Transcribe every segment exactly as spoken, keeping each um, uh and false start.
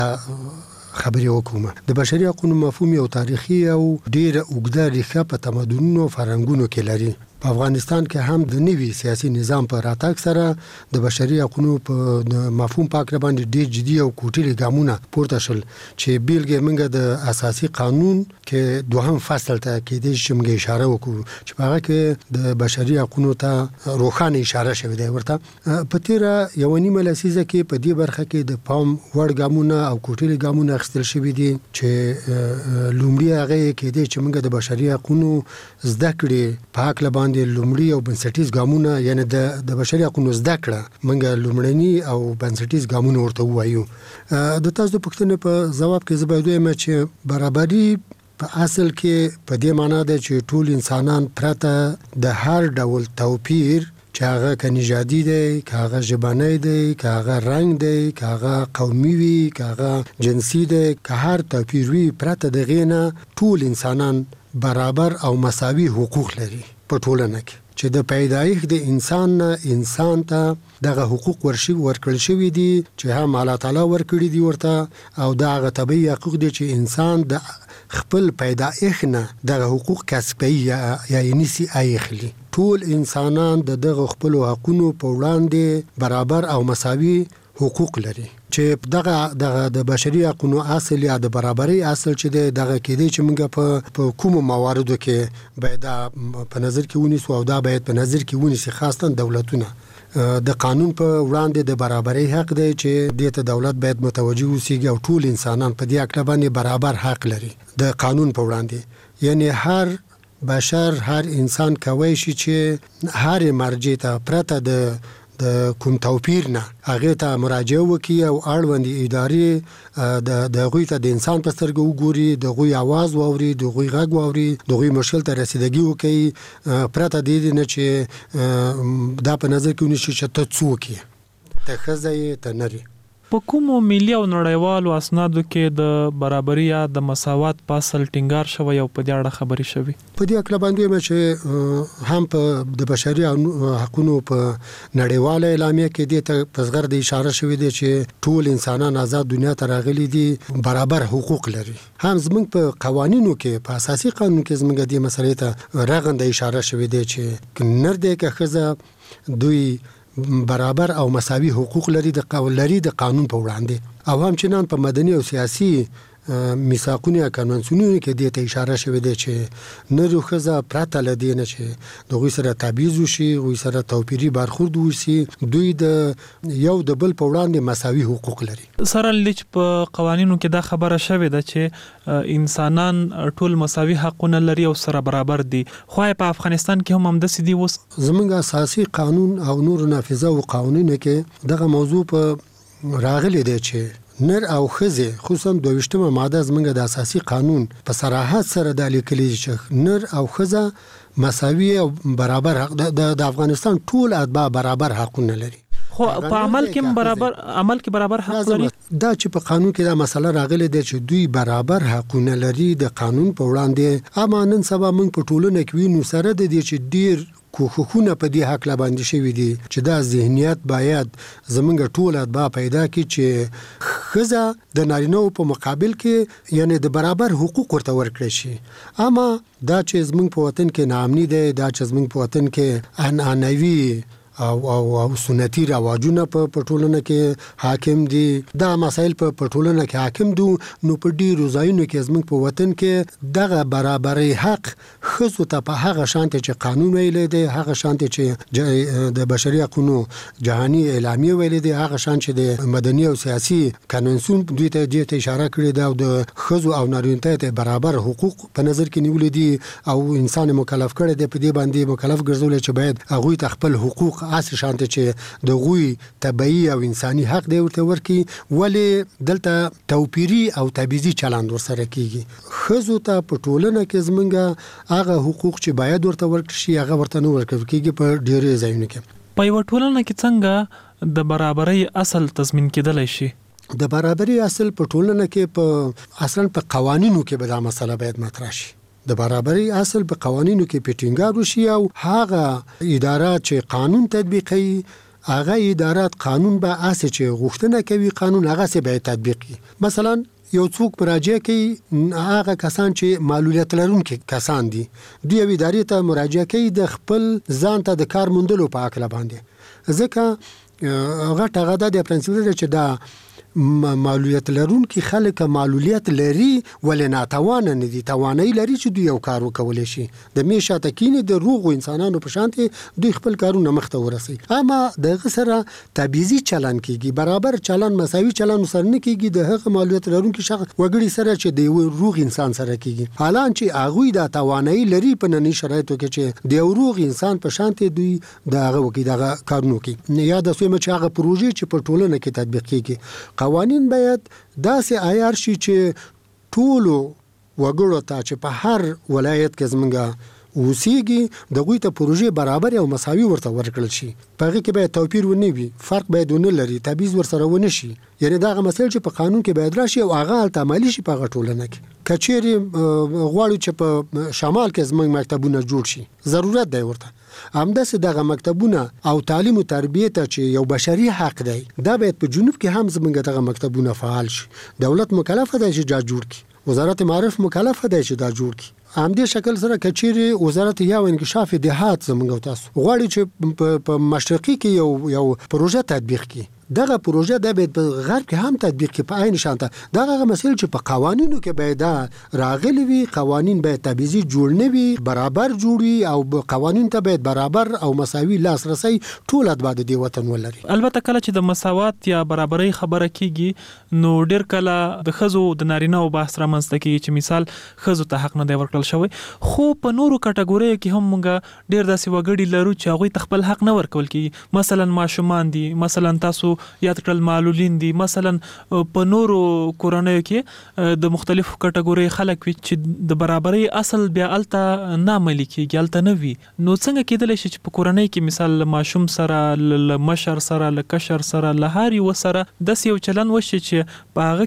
خبرې وکوم. د بشري حقوقو مفهوم یو تاریخي او ډېر اوږده ریښه په تمدنونو فرهنګونو کې لري. په افغانستان کې هم د نوي سیاسي نظام په راتګ سره د بشري حقوقو په مفهوم په اړه باندې ډېر جدي او کوټلي ګامونه پورته شول چې بیلګې موږ د اساسي قانون کې دوهم فصل ته کې د شمګه اشاره وکړو چې هغه کې د بشري حقوقو ته روښانه اشاره شوې ده. ورته په تیر یو نیمه لسیزه کې په دې برخه کې د پام وړ ګامونه او کوټلي ګامونه اخیستل شوي دي چې لومړی هغه کې د چې موږ د بشري حقوقو زده کړې په حق لبان د لومړی او بنسټیز ګامونه یعنی د د بشري حقوقو زده کړه موږ لومړني او بنسټیز ګامونه ورته وایو. د تاسو د پوښتنې په جواب کې زه باید وایم چې برابري په اصل کې په دې معنی ده چې ټول انسانان پرته د هر ډول توپیر چې هغه که نژادي دی، که هغه ژبنی دی، که هغه رنګ دی، که هغه قومي وي، که هغه جنسي دی، که هر توپیر وي، پرته د هغې نه ټول انسانان برابر او مساوي حقوق لري په ټولنه کې چې د پیدایښت د انسان نه انسان ته دغه حقوق ورشي ورکړل شوي دي چې هم الله تعالی ورکړي دي ورته، او دا هغه طبیعي حقوق دي چې انسان د خپل پیدایښت نه دغه حقوق کسبي یا یې نیسي اخلي. ټول انسانان د دغه خپل حقوقو په وړاندې برابر او مساوي حقوق لري چې دغه دغه د بشري حقوقو اصل یا د برابرۍ اصل چې دغه کېدی چې موږ په په کوم مواردو کې باید په نظر کې ونیسو او دا باید په نظر کې ونیسي، خاصه دولتونه. د قانون په وړاندې د برابرۍ حق دی چې دې ته دولت باید متوجه اوسیږي او ټول انسانان په دې حق باندې برابر حق لري د قانون په وړاندې. یعنی هر بشر هر انسان کوي شي چې هر مرجع ته پرته د د کوم توپیر نه هغه ته مراجعه وکړي او اړوند ادارې د د غوي ته د انسان په سترګو وګوري، د غوي आवाज واوري، د غوي غږ واوري، د غوي مشکل ته رسیدګي وکړي، پرته د دې نه چې دا په نظر کې ونیسي چې ته څوک یې، ته ښځه یې، ته نر یې. په کومو ملي او نړیوالو اسنادو کې د برابرۍ یا د مساوات په اصل ټینګار شوی او په دې اړه خبرې شوي؟ په دې اړه باندې چې هم په د بشري حقوقو په نړیواله اعلامیه کې دې ته په صغر د اشاره شوی دی چې ټول انسانان آزاد دنیا ته راغلي دي، برابر حقوق لري. هم زموږ په قوانینو کې په اساسي قانون کې زموږ د مسلې ته رغنده اشاره شوی دی چې نر دی که ښځه دوی برابر او مساوي حقوق لري د قانون لري د قانون په وړاندې، او هم چې نن په مدني او سیاسي میثاقونو یا کنوانسیونونو کې دې ته اشاره شوې ده چې نر او ښځه پرته له دې نه چې د هغوی سره تبعیض وشي، هغوی سره توپیري برخورد وشي، دوی د یو د بل په وړاندې مساوي حقوق لري. سره لچ په قوانینو کې دا خبره شوې ده چې انسانان ټول مساوي حقونه لري او سره برابر دي، خو په افغانستان کې هم همداسې دي. اوس زموږ اساسي قانون او نور نافذه او قوانینو کې دغه موضوع په راغلی دی چې نر او ښځې خصوصا دویشتمه ماده زموږ د اساسي قانون په صراحت سره د لیکلي چې نر او ښځه مساوي او برابر حق د افغانستان ټول اتباع برابر حقونه لري، خو په عمل کې برابر عمل کې برابر حق لري. دا چې په قانون کې دا مسله راغلي ده چې دوی برابر حقونه لري د قانون په وړاندې، اما نن سبا موږ په ټولنه کې وینو سره د دې چې ډیر کوښښونه په دې حق باندې شوي دي چې دا ذهنیت باید زمونږ ټول اتباع پیدا کړي چې ښځه د نارینه‌و په مقابل کې یعنی د برابر حقوق ورته ورکړي شي. اما دا چې زمونږ په وطن کې ناامني ده، دا چې زمونږ په وطن کې عنعنوي او او او سنتي رواجونه په ټولنه کې حاکم دي، دا مسایل په ټولنه کې حاکم دي، نو په ډیرو ځایونو کې زموږ په وطن کې دغه برابرۍ حق ښځو ته په هغه شانتي چې قانون ویلی دی، هغه شانتي چې د بشري حقوقو جهاني اعلامیه ویلی دی، هغه شان چې د مدني او سیاسي کنونسیون دوی ته دې ته اشاره کړې ده او د ښځو او نارینه ته برابر حقوق په نظر کې نیولې دي او انسان مکلف کړی دی په دې باندې مکلف ګرځولې چې باید هغوی ته خپل حقوق اصل شانته چې د غوي طبيعي او انساني حق دی ورته ورکی، ولی دلته توپیری او تبعیضي چلند ورسره کیږي. خزو ته په ټولنه کې زمونږه هغه حقوق چې باید ورته ورکړي شي هغه ورته نه ورکړي کیږي په ډیرې ځایونو کې. په یو ټولنه کې څنګه د برابرۍ اصل تضمین کېدلی شي؟ د برابرۍ اصل په ټولنه کې په اصلا په قوانینو کې به دا مسله باید مطرح شي. د برابرۍ اصل په قوانینو کې په ټینګار وشي او هغه اداره چې قانون تطبیقوي هغه ادارات قانون به اساس چې غوښتنه کوي قانون هغه سه به تطبیق کړي. مثلا یو څوک مراجعه کوي هغه کسان چې معلولیت لرونکي کسان دي دوی ادارې ته مراجعه کوي د خپل ځان ته د کار موندلو په اړه باندې ځکه هغه ټغه د پرنسپل چې دا معلولیت لرونکي خلک معلولیت لري ولې ناتوانه نه دي توانایي لري چې دوی یو کار وکولای شي د میشه تکینه د روغ انسانانو په شان دوی خپل کارونه مخته ورسي. اما د غسره تبعیضي چلن کیږي برابر چلن مساوي چلن سره نه کیږي د هغه معلولیت لرونکي شخص وګړي سره چې د روغ انسان سره کیږي حالان چې هغه د توانایي لري په ننني شرایطو کې چې د روغ انسان په شان دوی د هغه وکي دغه کارونه کوي. یا د سومه چې هغه پروژې چې په ټولنه کې تطبیق کیږي قوانین باید داسې عیار شي چې ټولو وګړو ته چې په هر ولایت کې زمونږ اوسېږي دغوی ته پروژې برابر او مساوي ورته ورکړل شي. په هغه کې باید توپیر ونه وي فرق باید ونه لري تبعیض ورسره ونه شي. یعنی دا هغه مسایل چې په قانون کې باید راشي او هغه التمالي شي په هغه ټولنه کې. کچېری غواړو چې په شمال کې زمونږ مکتبونه جوړ شي ضرورت دی ورته همداسې دغه مکتبونه او تعلیم او تربیه ته چې یو بشري حق دی دا باید په جنوب کې هم زمونږ دغه مکتبونه فعال شي. دولت مکلف دی چې دا جوړ کړي وزارت معارف مکلف دی چې دا جوړ کړي. همدې شکل سره کچېری وزارت یا انکشاف دهات زمونږ تاسو غواړي چې په مشرقي کې یو یو پروژه تطبیق کړي دغه پروژه د بیت په غرب کې هم تطبیق کې په عین شانته دغه مسایل چې په قوانینو کې باید راغلي وي قوانین باید تبعیضي جوړ نه وي برابر جوړي او قوانین ته باید برابر او مساوي لاسرسي ټول اتباع د وطن ولري. البته کله چې د مساوات یا برابرۍ خبره کیږي نو ډیر کله د خزو د نارینه او بحث رامنځته کیږي چې مثال خزو ته حق نه دی ورکړل شوی خو په نورو کټګوریو کې هم موږ ډیر داسې وګړي لرو چې هغه خپل حق نه ورکول کیږي مثلا ماشومان دي مثلا تاسو یاد کړل معلولین دي مثلا په نورو کورنیو کې د مختلفو کټګوري خلک چې د برابرۍ اصل بیا الته نه عملي کیږي الته نه وي نو څنګه کېدلی شي چې په کورنۍ کې مثال ماشوم سره ل مشر سره ل کشر سره ل هاري وسره د یو چلن وشي چې په هغه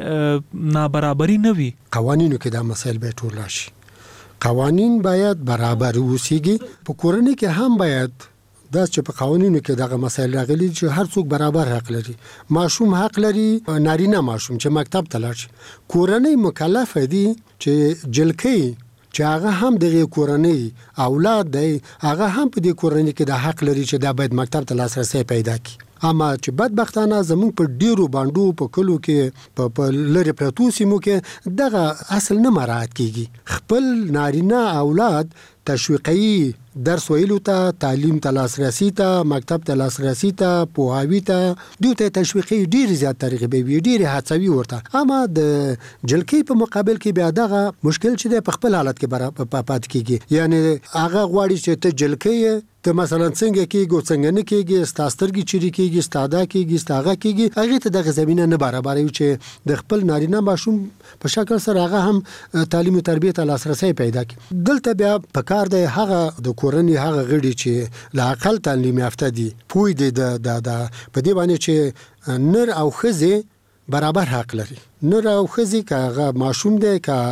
کې نابرابري نه وي. قوانینو کې دا مسایل به ټول راشي قوانین باید برابر وسیږي په کورنۍ کې هم باید دا چې په قوانینو کې دغه مسایل راغلي چې هر څوک برابر حق لري ماشوم حق لري نارینه ماشوم چې مکتب ته لاړ شي کورنۍ مکلف دي چې جلکې چې هغه هم د کورنۍ اولاد دی هغه هم په دې کورنۍ کې د حق لري چې دا باید مکتب ته لاسرسي پیدا کړي. اما چې بدبختانه زمونږ په ډیرو باندو په کلو کې په لری پرتو سیمو کې دغه اصل نه مراعات کیږي خپل نارینه اولاد تشویقي درس ویلو ته تعلیم ته لاسرسي ته مکتب ته لاسرسي ته پوهاوی ته دوی ته تشویقي ډیر زیات طریقې به وي ډیر هڅوي ورته اما د جلکې په مقابل کې بیا دغه مشکل چې په خپل حالت کې برابر پات کیږي یعنی هغه غواړي چې ته جلکې ته مثلا څنګه کېږي څنګه نه کېږي ستاسترګي چيري کېږي ستاده کېږي ستاغه کېږي هغه ته د زمينه نه برابرې چې د خپل نارینه ماشوم په شکل سره هغه هم تعلیم او تربیه ته لاسرسي پیدا کړي. دلته بیا په کار دی هغه د کورنۍ هغه غړي چې لا عقل تعلیم یافته دي پوی دي د د په دې باندې چې نر او خزه برابر حق لري نر او خزه کاغه ماشوم دی کا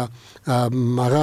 هغه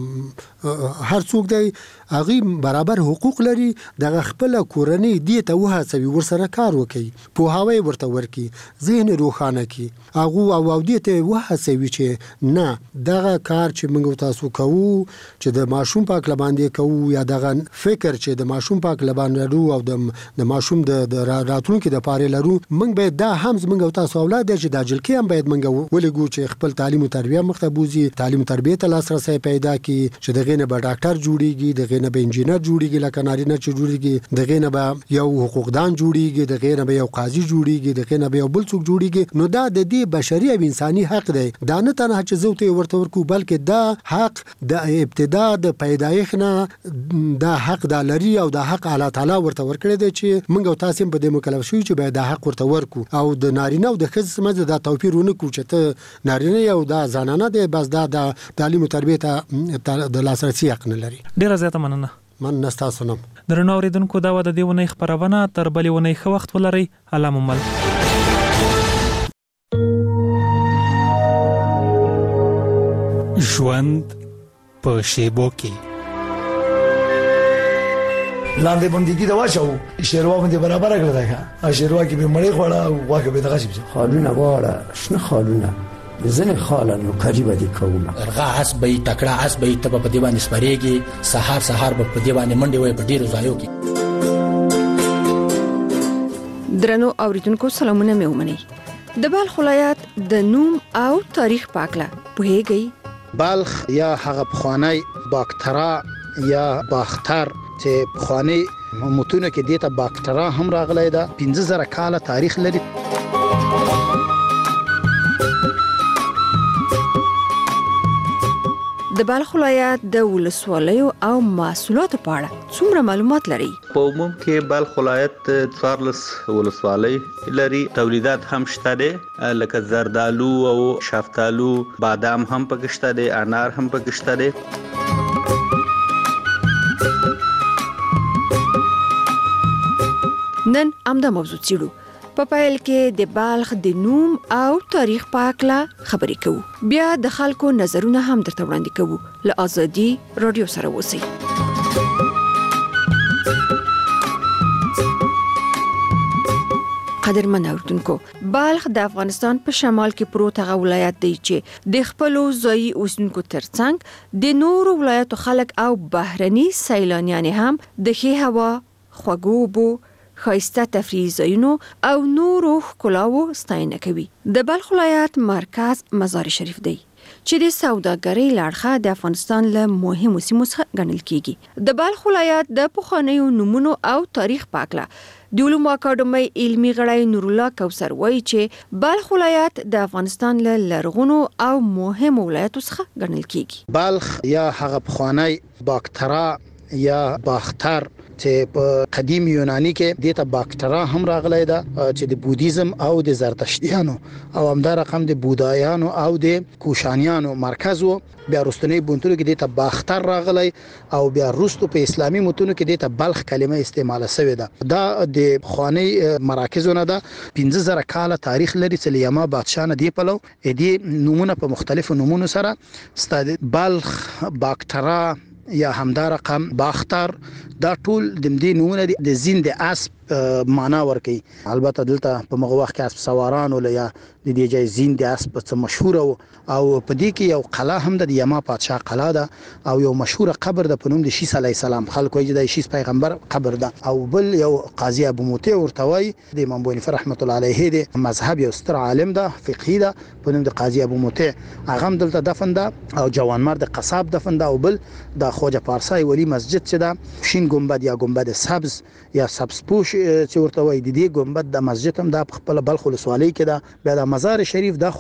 هر څوک دی هغه برابر حقوق لري د خپل کورنۍ دی ته وهڅوي ورسره کار وکړي پوهاوی ورته ورکړي ذهن روښانه کړي هغه او او دی ته وهڅوي چې نه دغه کار چې موږ تاسو کوو چې د ماشوم پاک لباندې کوو یا دغه فکر چې د ماشوم پاک لباندې لرو او د د ماشوم د راتلونکو د پاره لرو موږ به دا هم موږ تاسو اولاد چې د جلکې هم باید موږ ولګو چې خپل تعلیم او تربیه مختبوزي تعلیم تربیه ته لاسرسي پیدا کړي چې دغه نه به ډاکټر جوړيږي دغه نه به انجینر جوړيږي لکه نارینه چې جوړيږي دغه نه به یو حقوقدان جوړيږي دغه نه به یو قاضي جوړيږي دغه نه به یو بل څوک جوړيږي نو دا د دې بشري او انساني حق دی دا نه تنه چې زوته ورته ورکو بلکې دا حق د ابتدا د پیدایښت نه دا حق د لري او د حق الله تعالی ورته ورکړي دی چې موږ تاسو په دې مکلف شو چې به دا حق ورته ورکو او د نارینه او د ښځې سمجه دا توپیر ونه کو چې ته نارینه او دا زنانه دی بس دا د تعلیم او تربیه ته د لاسرسي حق نه لري. ډیره زیاته مننه. من نستا سنم درنو اوریدونکو دا و د دې ونې خبرونه تر بلې ونې ښه وخت ولرئ. الله مو مل. ژوند په شیبو کې لاندې بندګي دا واچو شیروا باندې برابر کړل دا شیروا کې به مړې خوړه او واکه به دغه شي خالونه واړه شنه خالونه زنه خالانو قریبه دي کومه ارغا اس به تکړه اس به تب په دیوان سپریږي سحر سحر په دیوان منډي وای په ډیرو ځایو کې. درنو اوریدونکو سلامونه مې ومني. د بلخ ولایت د نوم او تاریخ پاکله پوهیږئ؟ بلخ یا هغه پخوانی باکترا یا باختر چې پخوانی متونه کې دیته باکترا هم راغلی ده پنځه زره کاله تاریخ لري. د بلخ ولایت د ولسوالیو او محصولاتو په اړه څومره معلومات لري؟ په عموم کې بلخ ولایت څوارلس ولسوالۍ لري. تولیدات هم شته دي لکه زردالو او شفتالو، بادام هم پکې شته دي، انار هم پکې شته دي. نن امدا موضوع چیرو په پایل کې د بلخ د نوم او تاریخ په اړه خبرې کوو. بیا د خلکو نظرونه هم درته وړاندې کوو. له ازادي رادیو سره اوسئ. قدرمن اوردونکو، بلخ د افغانستان په شمال کې پروت هغه ولایت دی چې د خپل ځایي اوسیدونکو ترڅنګ د نورو ولایتو خلک او بهرني سیلانیان هم د ښې هوا، خوږو اوبو، ښایسته تفریحي ځایونو او نورو ښکلاوو ستاینه کوي. د بلخ ولایت مرکز مزار شریف دی چې د سوداګرۍ له اړخه د افغانستان له مهمو سیمو څخه ګڼل کیږي. د بلخ ولایت د پخوانیو نومونو او تاریخ په اړه د علومو اکاډمۍ علمي غړی نور الله کوثر وایي چې بلخ ولایت د افغانستان له لرغونو او مهمو ولایتو څخه ګڼل کیږي. بلخ یا هغه پخوانی باکترا یا باختر چې په قدیم یونانی کې دیته باکترا هم راغلی ده چې د بودیزم او د زرتشتیانو او همدا رقم د بودایانو او د کوشانیانو مرکز وو. بیا رستنی بونتونو کې دیته باختر راغلی او بیا رستو په اسلامي متونو کې دیته بلخ کلمه استعمال شوې ده. دا د خوانی مراکزونه ده پنځه زره کاله تاریخ لري چې لیما بادشاه نه دی پلو دې نمونه په مختلفو نمونه سره ستاد بلخ، باکترا یا همدا رقم باختر دا ټول د دې نمونه د زین د اسب معنا ورکي. البته دلته په مغه وخت کې اسب سواران ول یا د دې ځای زین د اسب څخه مشهور او په دې کې یو قلعه هم د یما پادشاه قلعه ده او یو مشهور قبر د پنوم د شیس علی السلام خلکو یې د شیس پیغمبر قبر ده او بل یو قاضي ابو موتی ورتوي د امام بونی رحمت الله علیه د مذهب یو ستر عالم ده فقهی ده پنوم د قاضي ابو موتی هغه هم دلته دفن ده او جوانمرد قصاب دفن ده او بل د خوجه پارسای ولی مسجد چې ده شین ګمبد یا ګمبد سبز یا سبز پوش چې ورته وای د دې ګمبد د مسجد هم د خپل بلخ ولسوالۍ کې ده. بیا د مزار شریف د